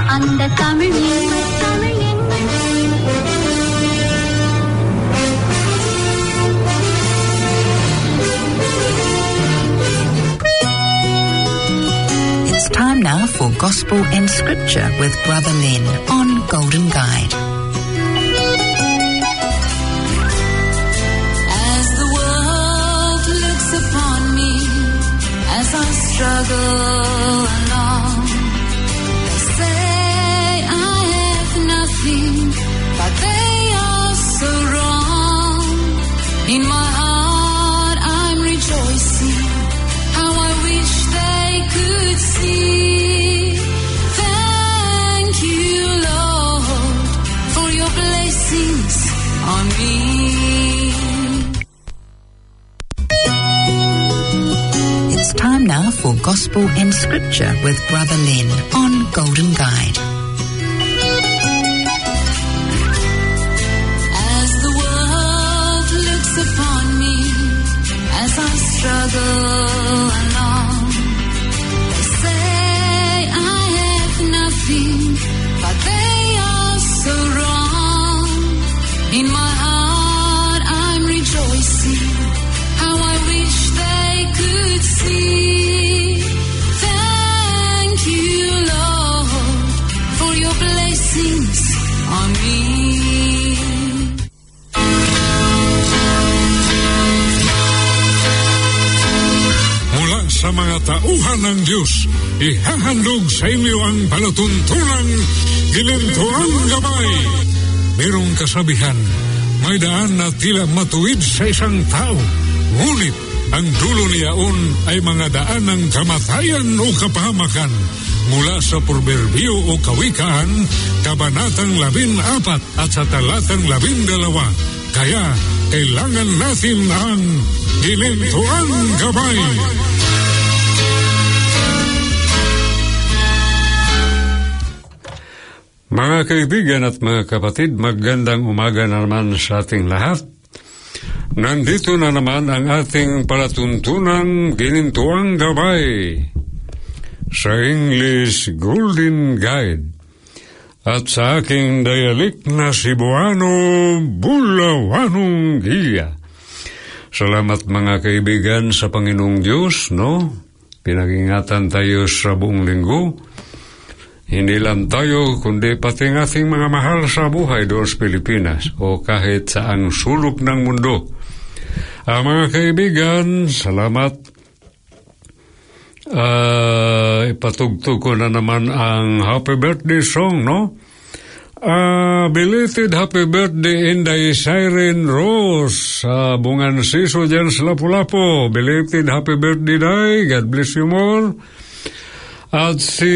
அந்த தமிழ் என்ன தமிழ் என்ன. It's time now for Gospel and Scripture with Brother Len on Golden Guide. As the world looks upon me, as I struggle along, they say I have nothing, but they are so wrong. In my heart I'm rejoicing, how I wish they could see. Thank you, Lord, for your blessings on me. It's time now for Gospel and Scripture with Brother Len on Golden Guide. As the world looks upon me, as I struggle along, they say I have nothing, but they are so wrong. In my heart I'm rejoicing, how I wish they could see. Thank you, Lord, for your blessings on me. Mula sa mga tauhan ng Diyos, ihahandog sa inyo ang palatuntunang Ginintuang Gabay. Merong kasabihan, may daan na tila matuwid sa isang tao, ngunit ang dulo niyaon ay mga daan ng kamatayan o kapahamakan. Mula sa Proverbio o Kawikaan, Kabanatang 14 at sa Talatang 12. Kaya kailangan natin ang Ginintuang Gabay. Mga kaibigan at mga kapatid, magandang umaga na naman sa ating lahat. Nandito na naman ang ating palatuntunang Ginintuang Gabay sa English Golden Guide at sa aking dialect na Cebuano, Bulawanong Giya. Salamat mga kaibigan sa Panginoong Diyos, no? Pinag-ingatan tayo sa buong linggo. Hindi lang tayo, kundi pati ng ating mga mahal sa buhay doon sa Pilipinas o kahit sa ang sulok ng mundo. Mga kaibigan, salamat. Ipatugtog ko na naman ang happy birthday song, no? Belated happy birthday Inday Siren Rose sa Bungan Siso dyan sa Lapu-Lapu. Belated happy birthday, Day. God bless you more. At si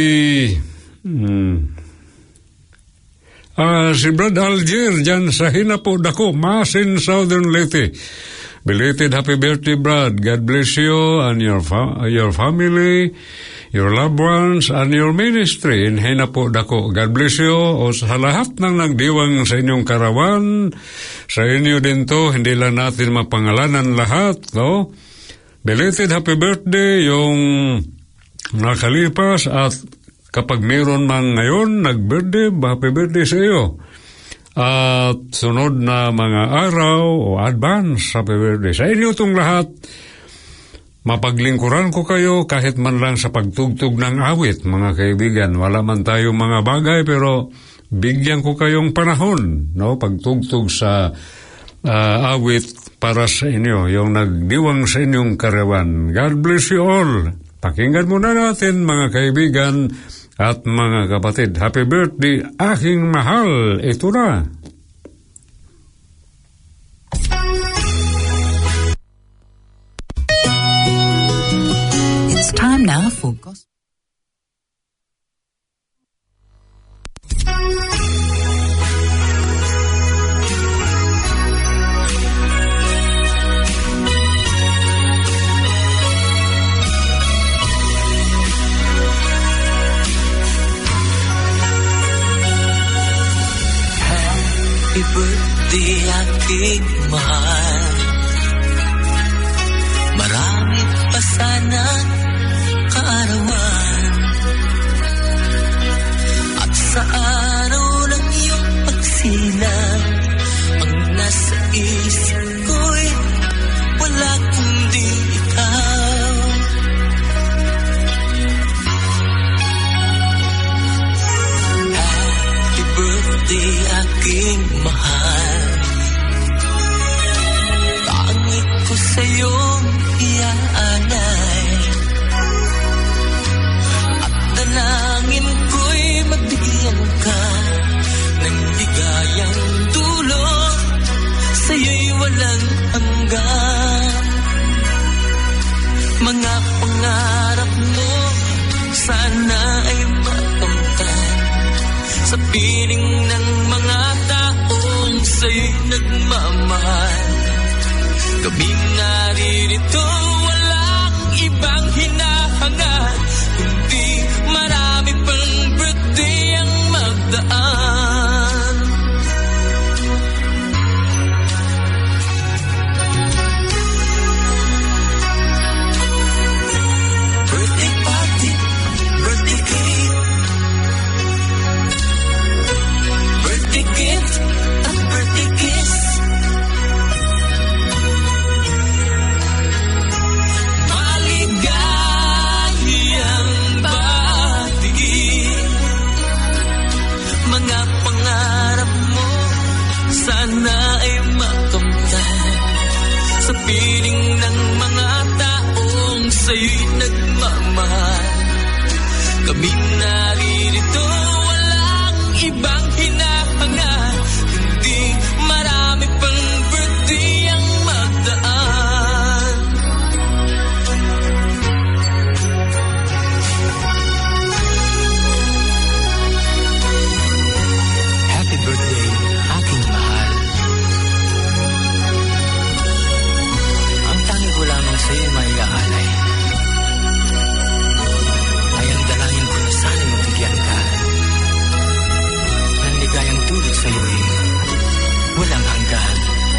Brad Algier dyan sa Hinapo Dako, Masin, Southern Leyte. Belated happy birthday, Brad. God bless you and your family, your loved ones, and your ministry in Hinapo Dako. God bless you. O sa lahat ng nagdiwang sa inyong karawan, sa inyo din to, hindi lang natin mapangalanan lahat, no? Belated happy birthday yung nakalipas, at kapag meron man ngayon nag-birthday, happy birthday sa iyo. At sunod na mga araw o advance happy birthday sa inyo itong lahat. Mapaglingkuran ko kayo kahit man lang sa pagtugtog ng awit, mga kaibigan. Wala man tayo mga bagay, pero bigyan ko kayong panahon, no? Pagtugtog sa awit para sa inyo, yung nagdiwang sa inyong karawan. God bless you all. Pakinggan muna natin mga kaibigan at mga kapatid. Happy birthday, aking mahal. Ito na. It's time now for Gospel. Happy birthday, aking mahal. Marami pa sanang kaarawan. Sa araw ng iyong pagsilang, ang nasa isip ko'y wala kundi ikaw. Happy birthday aking mahal, pangit ko sa'yong iyaanay, at dalangin ko'y mabigyan ka ng ligayang dulot, sa'yo'y walang hanggan. Mga pangarap mo sana ay makamtan, sa piling ng mga taong sa'yo'y nagmamahal. Kaming naririto, walang ibang hinahangad, kundi marami pang birthday ang magdaan. Birthday party, birthday cake, birthday gift at birthday kiss. Maligayang batiin, mga pangarap mo sana ay makamtan, sa piling ng mga taong sa'yo'y nagmamahal. Kaming naririto, walang ibang hinahangad, kundi marami pang birthday ang magdaan. Happy birthday, aking mahal. Ang tangi ko lamang sa'yo may aalay ay ang dalangin ko na sana'y mabigyan ka ng ligayang tulad sa'yo'y walang hanggan.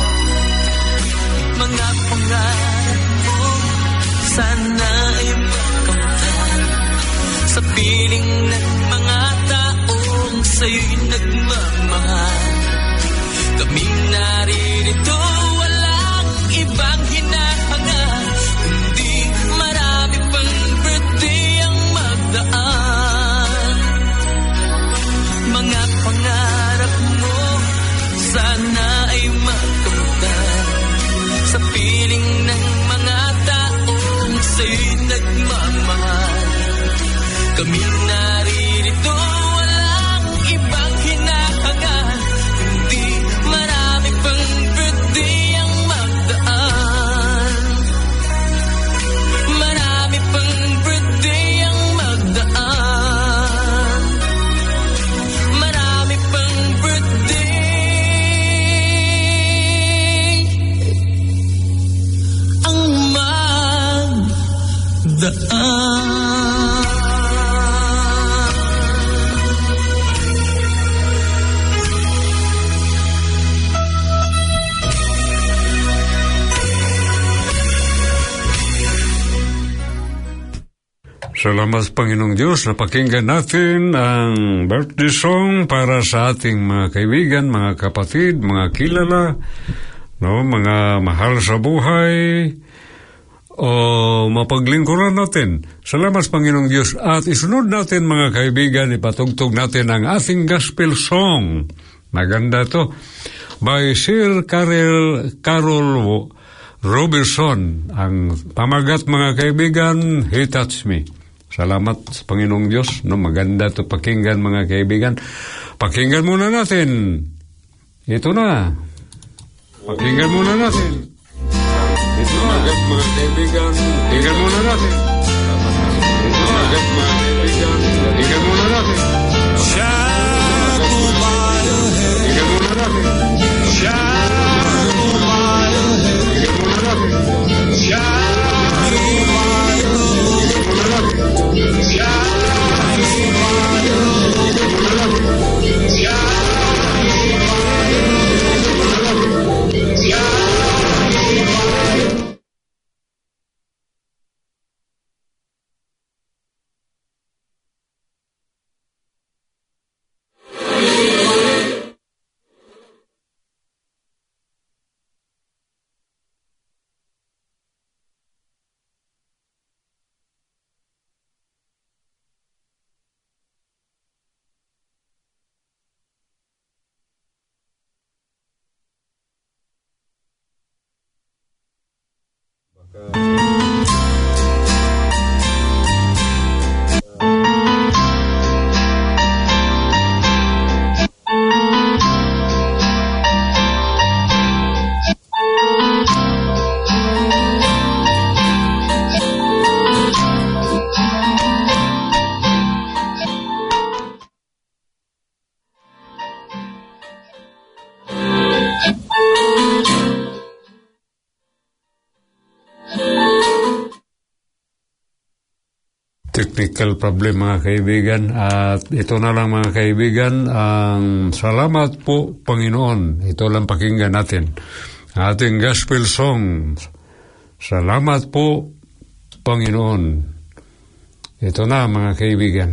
Mga pangarap mo sana ay makamtan, sa piling ng mga taong sa'yo'y nagmamahal. Kaming naririto, walang ibang hinahangad, kundi marami pang birthday ang magdaan. Mga pangarap mo sana ay makamtan, sa piling ng mga taong sa'yo'y nagmamahal. Kaming naririto, walang ibang hinahangad, kundi marami pang birthday ang magdaan. Marami pang birthday ang magdaan. Marami pang birthday ang magdaan. Salamat Panginoong Diyos, napakinggan natin ang birthday song para sa ating mga kaibigan, mga kapatid, mga kilala, no, mga mahal sa buhay, o mapaglingkuran natin. Salamat Panginoong Diyos. At isunod natin mga kaibigan, ipatugtog natin ang ating gospel song. Maganda to. By Sir Carol Robertson. Ang pamagat mga kaibigan, He Touched Me. Salamat sa Panginoong Diyos. No, maganda to pakinggan mga kaibigan. Pakinggan muna natin. Ito na. Pakinggan muna natin. Ito na. Mga kaibigan. Pakinggan muna natin. Ito na. Mga kaibigan. Pakinggan muna natin. Shadow by your head. Pakinggan muna natin. Shadow by your head. Pakinggan muna natin. Shadow by your head. technical problem mga kaibigan, at ito na lang mga kaibigan ang salamat po Panginoon. Ito lang pakinggan natin ating gospel song, salamat po Panginoon. Ito na mga kaibigan.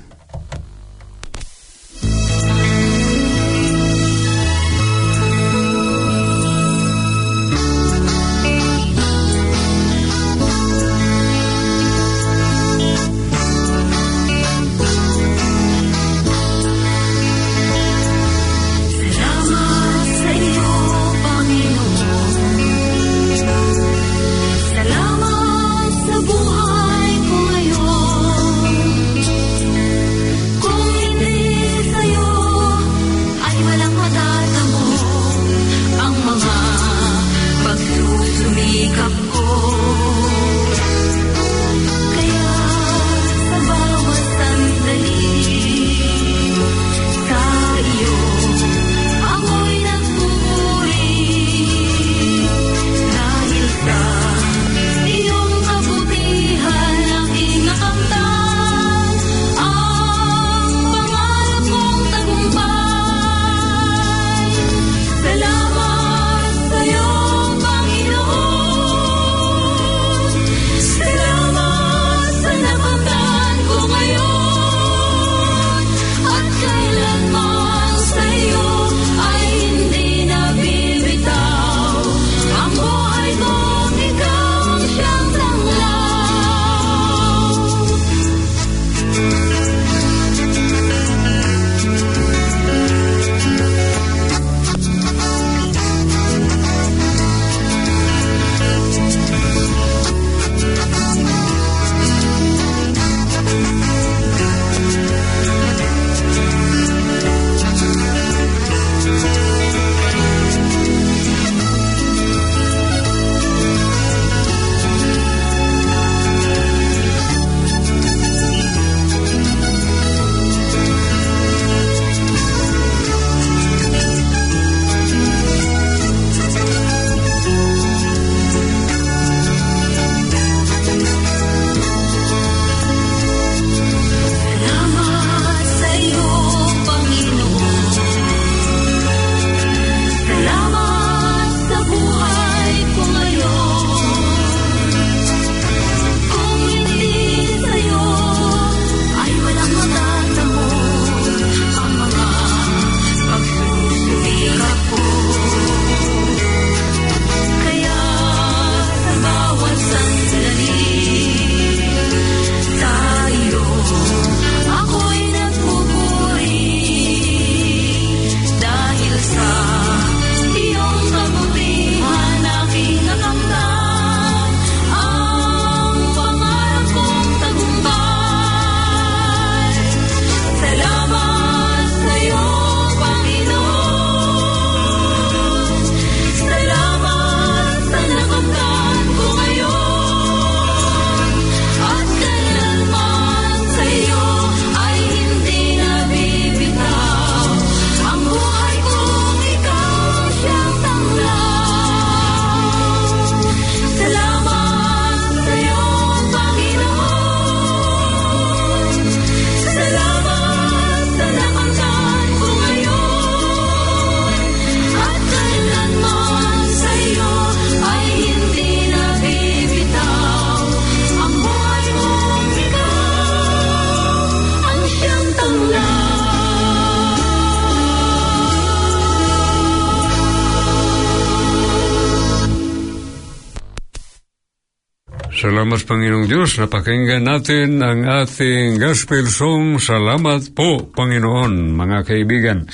Salamat Panginoong Diyos, napakinggan natin ang ating gospel song, Salamat po Panginoon, mga kaibigan.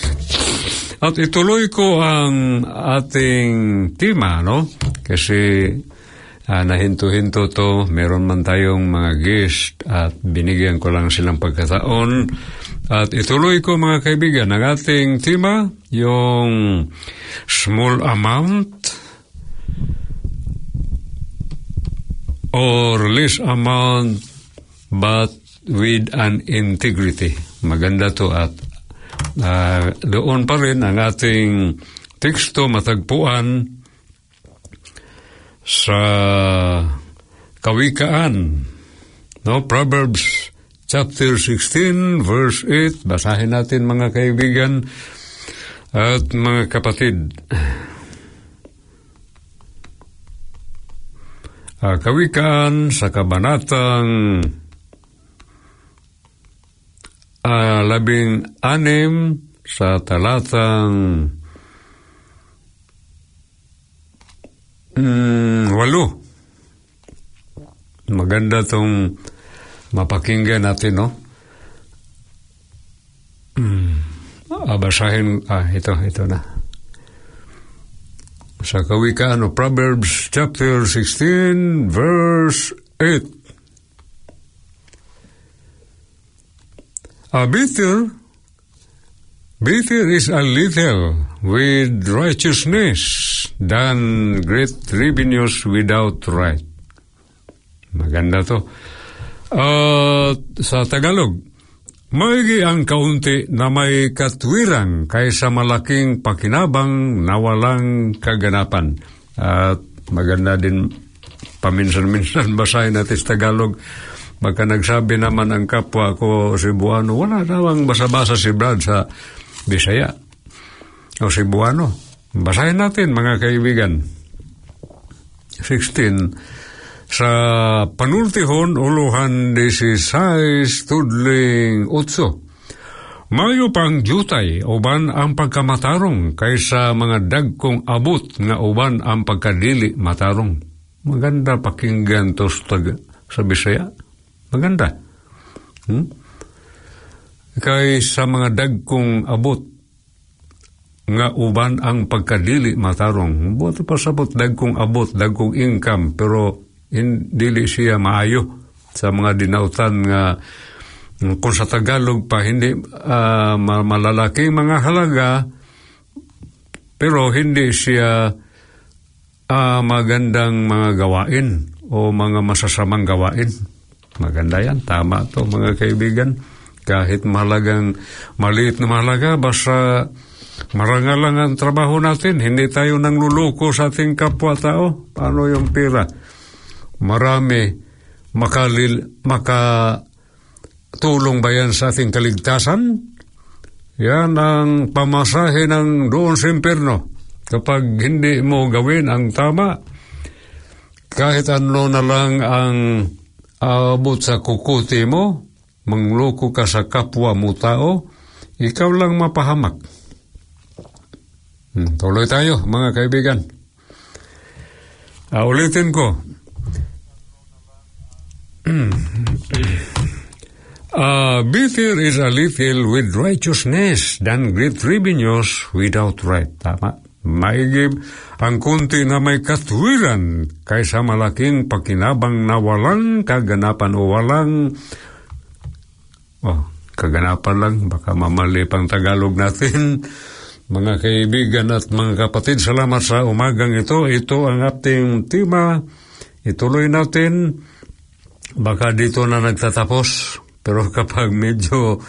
At ituloy ko ang ating tema, no? Kasi nahinto-hinto to, meron man tayong mga guest at binigyan ko lang silang pagkataon. At ituloy ko mga kaibigan, ang ating tema, yung small amount or less amount but with an integrity. Maganda to at doon pa rin ang ating teksto matagpuan sa Kawikaan No, Proverbs chapter 16 verse 8. Basahin natin mga kaibigan at mga kapatid. Kawikaan sa kabanatang 16 sa talatang 8. Maganda tong mapakinggan natin, no? Basahin, ito na. Sa kawikaan o Proverbs chapter 16 verse 8. Better is a little with righteousness than great revenues without right. Maganda to. Sa Tagalog, maigi ang kaunti na may katwiran kaysa malaking pakinabang na walang kaganapan. At maganda din paminsan-minsan basahin natin sa Tagalog. Baka nagsabi naman ang kapwa ko Cebuano, wala nawang basa-basa si Brad sa Bisaya o Cebuano. Basahin natin mga kaibigan. 16. Sa panultihon uluhan 16 tudling 8. Mayo pang jutay uban ang pagkamatarong kaysa mga dagkong abot nga uban ang pagkadili matarong. Maganda pakinggan to sa Bisaya. Maganda. Kaysa mga dagkong abot nga uban ang pagkadili matarong. Buto pa sabot dagkong abot, dagkong income, pero dili siya maayo sa mga dinautan nga kung sa Tagalog pa hindi malalaking mga halaga, pero hindi siya magandang mga gawain o mga masasamang gawain. Maganda yan, tama to mga kaibigan. Kahit maliit na mahalaga, basta marangal lang ang trabaho natin, hindi tayo nang luluko sa ating kapwa-tao. Paano yung pera? Marami makatulong ba yan sa ating kaligtasan? Yan ang pamasahe ng doon sa impyerno. Kapag hindi mo gawin ang tama, kahit ano na lang ang abot sa kukuti mo, mangloko ka sa kapwa mo tao, ikaw lang mapahamak. Tuloy tayo mga kaibigan. Ulitin ko. Better is a little with righteousness than great revenues without right. Tama. Maigib ang kunti na may katwiran kaysa malaking pakinabang na walang kaganapan o walang kaganapan lang, baka mamali pang Tagalog natin. Mga kaibigan at mga kapatid, salamat sa umagang ito. Ito ang ating tema. Ituloy natin. Baka dito na nagtatapos, pero kapag medyo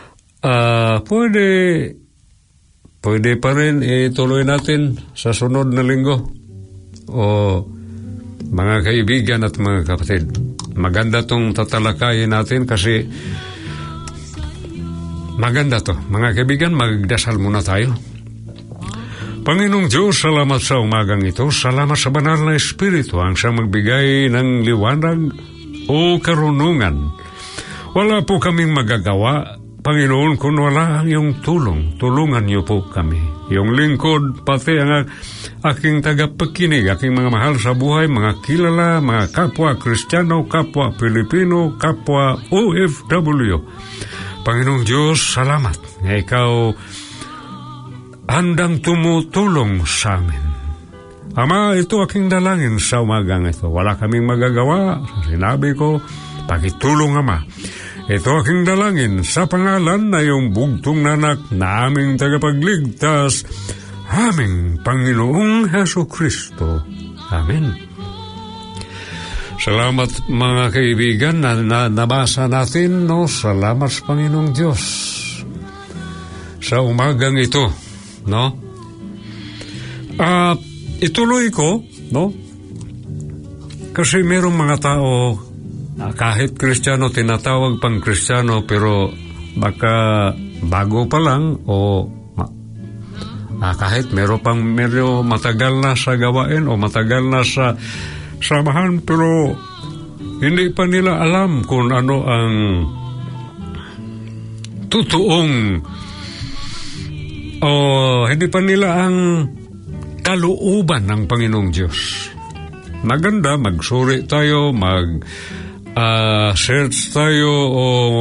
pwede pa rin ituloy natin sa sunod na linggo. O mga kaibigan at mga kapatid, maganda tong tatalakayin natin kasi maganda to. Mga kaibigan, magdasal muna tayo. Panginoong Diyos, salamat sa umagang ito. Salamat sa banal na Espiritu ang siyang magbigay ng liwanag o karunungan. Wala po kaming magagawa, Panginoon, kung wala ang iyong tulong. Tulungan niyo po kami. Iyong lingkod, pati ang aking tagapakinig, aking mga mahal sa buhay, mga kilala, mga kapwa Kristiyano, kapwa Pilipino, kapwa OFW. Panginoong Diyos, salamat. Ikaw handang tumutulong sa amin. Ama, ito aking dalangin sa umagang ito. Wala kaming magagawa. Sinabi ko, pakitulong, Ama. Ito aking dalangin sa pangalan na iyong bugtong nanak na aming tagapagligtas, aming Panginoong Hesukristo. Amen. Salamat mga kaibigan na nabasa natin, no? Salamat sa Panginoong Diyos sa umagang ito, no? Ituloy ko, no? Kasi merong mga tao kahit Kristiyano, tinatawag pang Kristiyano, pero baka bago pa lang o kahit medyo matagal na sa gawain o matagal na sa samahan, pero hindi pa nila alam kung ano ang totoong o hindi pa nila ang kalooban ng Panginoong Diyos. Maganda, magsuri tayo, search tayo o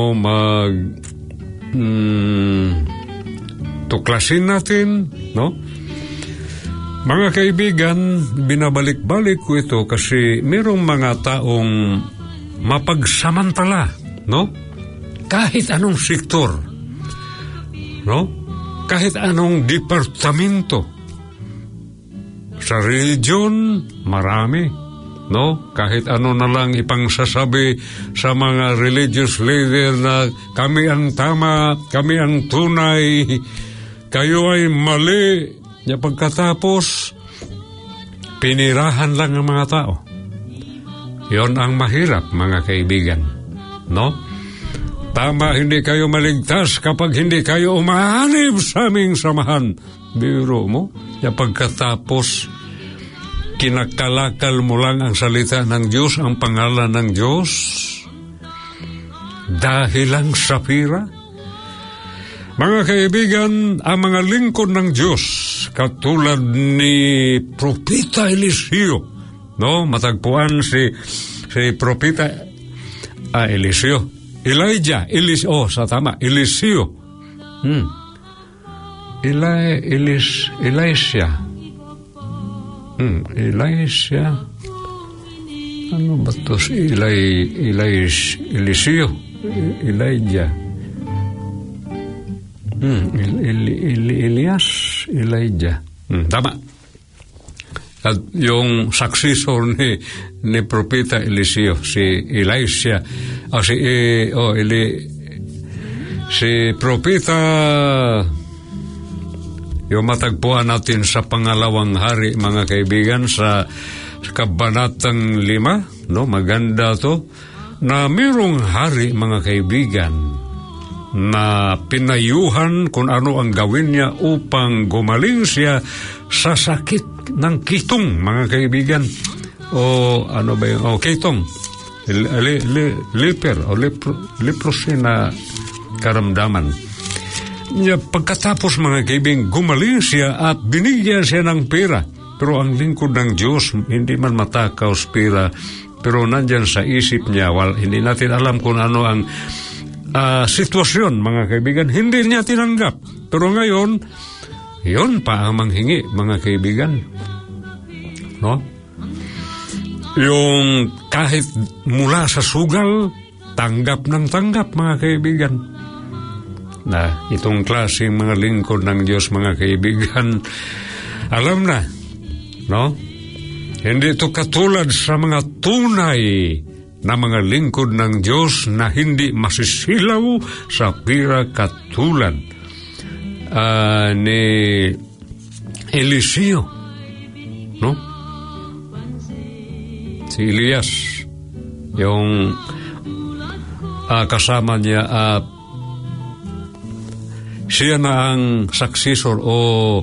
tuklasin natin, no? Mga kaibigan, binabalik-balik ko ito kasi mayroong mga taong mapagsamantala, no? Kahit anong sektor, no? Kahit anong departamento. Sa religion, marami, no? Kahit ano na lang ipangsasabi sa mga religious leader na kami ang tama, kami ang tunay, kayo ay mali. Ya pagkatapos, pinirahan lang ang mga tao. Yon ang mahirap, mga kaibigan, no? Tama, hindi kayo maligtas kapag hindi kayo umahanib sa aming samahan. Biro mo, ya pagkatapos, kinakalakal mo lang ang salita ng Diyos, ang pangalan ng Diyos, dahil lang sa pira. Mga kaibigan, ang mga lingkod ng Diyos, katulad ni Propeta Eliseo, no? Matagpuan si Propeta Eliseo. Elijah, Eliseo, tama, Eliseo. Elisha. Elisha. Ano ba ito si Eliseo? Elijah. Elias, Elijah. Tama. At yung successor ni Propeta Eliseo, si Elisha, si Propeta, yung matagpuan natin sa pangalawang hari, mga kaibigan, sa kabanatang 5, no? Maganda to, na mayroong hari, mga kaibigan, na pinayuhan kung ano ang gawin niya upang gumaling siya sa sakit ng kitong, mga kaibigan. O ano ba yun? O kitong. Leprosy na karamdaman. Pagkatapos, mga kaibigan, gumaling siya at binigyan siya ng pera. Pero ang lingkod ng Diyos, hindi man matakaw sa pera, pero nandyan sa isip niya, hindi natin alam kung ano ang sitwasyon, mga kaibigan, hindi niya tinanggap. Pero ngayon, yon pa ang manghingi, mga kaibigan. No? Yung kahit mula sa sugal, tanggap ng tanggap, mga kaibigan. Na itong klaseng mga lingkod ng Diyos, mga kaibigan, alam na, no? Hindi ito katulad sa mga tunay na mga lingkod ng Diyos na hindi masisilaw sa pira, katulad ni Eliseo, no? Si Elias, yung kasama niya, siya na ang successor o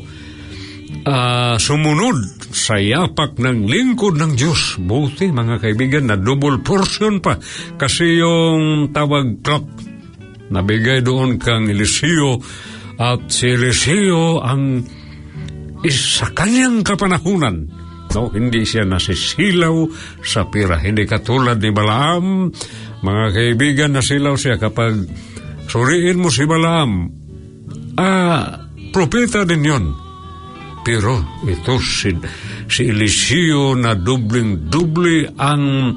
sumunod sa yapak ng lingkod ng Diyos. Buti, mga kaibigan, na double portion pa. Kasi yung tawag clock, nabigay doon kang Eliseo, at si Eliseo ang sa kanyang kapanahunan. No, hindi siya nasisilaw sa pira. Hindi katulad ni Balaam, mga kaibigan, nasilaw siya kapag suriin mo si Balaam. Propeta din yun. Pero ito si Eliseo na dubling-duble ang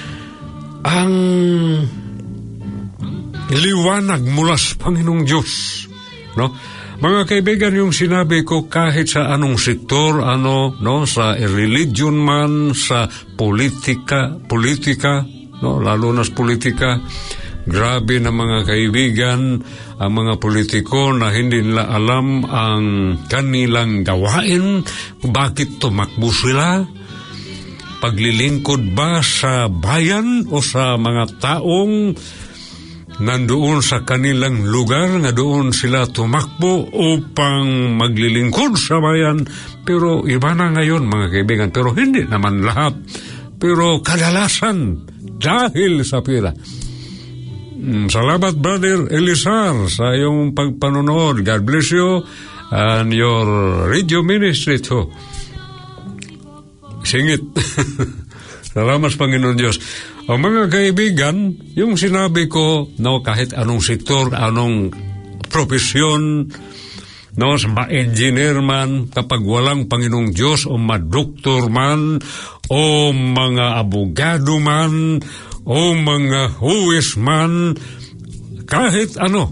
liwanag mula sa Panginoong Diyos, no? Mga kaibigan, yung sinabi ko, kahit sa anong sektor, sa religion man, sa politika, no, lalo na sa politika, grabe na, mga kaibigan, ang mga politiko na hindi nila alam ang kanilang gawain, bakit tumakbo sila. paglilingkod ba sa bayan o sa mga taong nandoon sa kanilang lugar nga doon sila tumakbo upang maglilingkod sa bayan. Pero iba na ngayon mga kaibigan, pero hindi naman lahat, pero kadalasan dahil sa pera. Salamat Brother Elisar sa iyong pagpanonood. God bless you and your radio ministry too. Singit. Salamat Panginoon Diyos. O mga kaibigan, yung sinabi ko, no, kahit anong sektor, anong profesyon, no, ma-engineer man, kapag walang Panginoong Diyos, o ma-doktor man, o mga abogado man, o mga huwes man, kahit ano,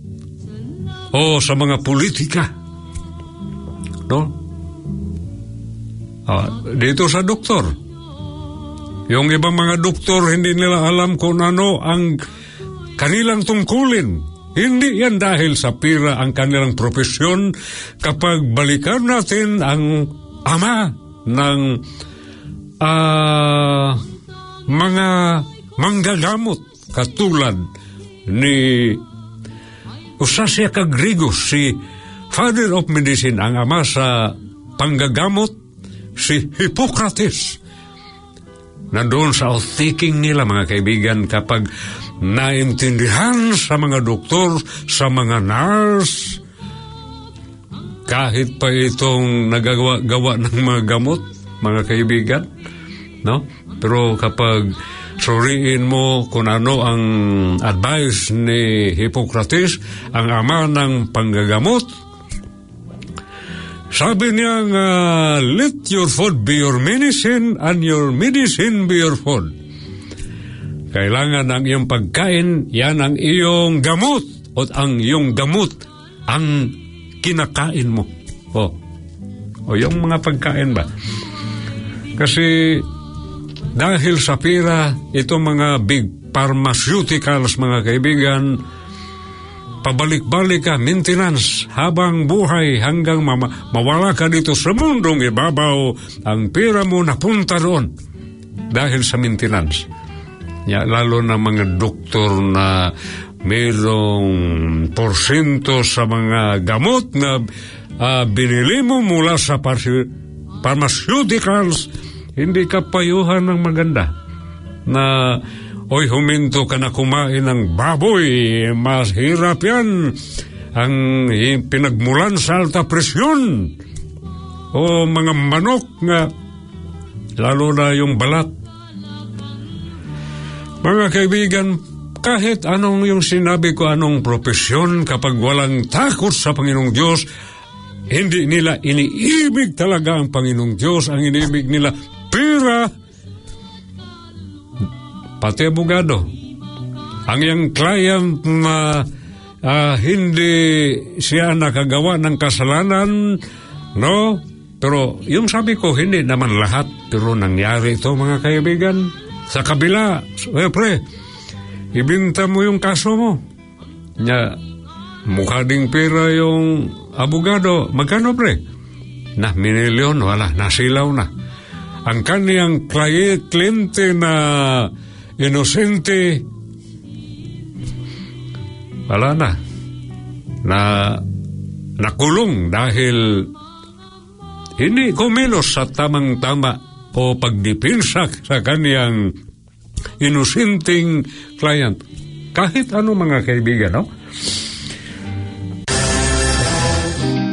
o sa mga politika, no? Dito sa doktor, yung ibang mga doktor hindi nila alam kung ano ang kanilang tungkulin. Hindi yan dahil sa pira ang kanilang profesyon. Kapag balikan natin ang ama ng mga manggagamot katulad ni Usasya Cagrigos, si Father of Medicine, ang ama sa panggagamot, si Hippocrates. Nandoon sa outthinking nila mga kaibigan, kapag naintindihan sa mga doktor, sa mga nurse, kahit pa itong nagagawa ng mga gamot, mga kaibigan, no? Pero kapag suriin mo kung ano ang advice ni Hippocrates, ang ama ng panggagamot, sabi niya nga, let your food be your medicine and your medicine be your food. Kailangan ang iyong pagkain, yan ang iyong gamot, o ang iyong gamot ang kinakain mo. O yung mga pagkain ba? Kasi dahil sa pira, itong mga big pharmaceuticals mga kaibigan, pabalik-balik ka, maintenance, habang buhay hanggang mawala ka dito sa mundong ibabaw, ang pera mo napunta doon dahil sa maintenance. Lalo na mga doktor na mayroong porsyento sa mga gamot na binili mo mula sa pharmaceuticals, hindi ka payuhan ng maganda na oy, huminto ka na kumain ng baboy, mas hirap yan ang pinagmulan sa alta presyon. O mga manok nga, lalo na yung balat. Mga kaibigan, kahit anong yung sinabi ko, anong profesyon, kapag walang takot sa Panginoong Diyos, hindi nila iniibig talaga ang Panginoong Diyos. Ang iniibig nila, pera. Pati abogado. Ang iyang client na hindi siya nakagawa ng kasalanan, no? Pero yung sabi ko, hindi naman lahat, pero nangyari ito mga kaibigan. Sa kabila, pre, ibinta mo yung kaso mo. Mukha ding pera yung abogado. Magkano pre? $1,000,000, wala, nasilaw na. Ang kaniyang kliyente na inosente, wala na nakulong dahil hindi kumilos sa tamang-tama o pagdipinsa sa kaniyang inosenteng client. Kahit ano mga kaibigan, no?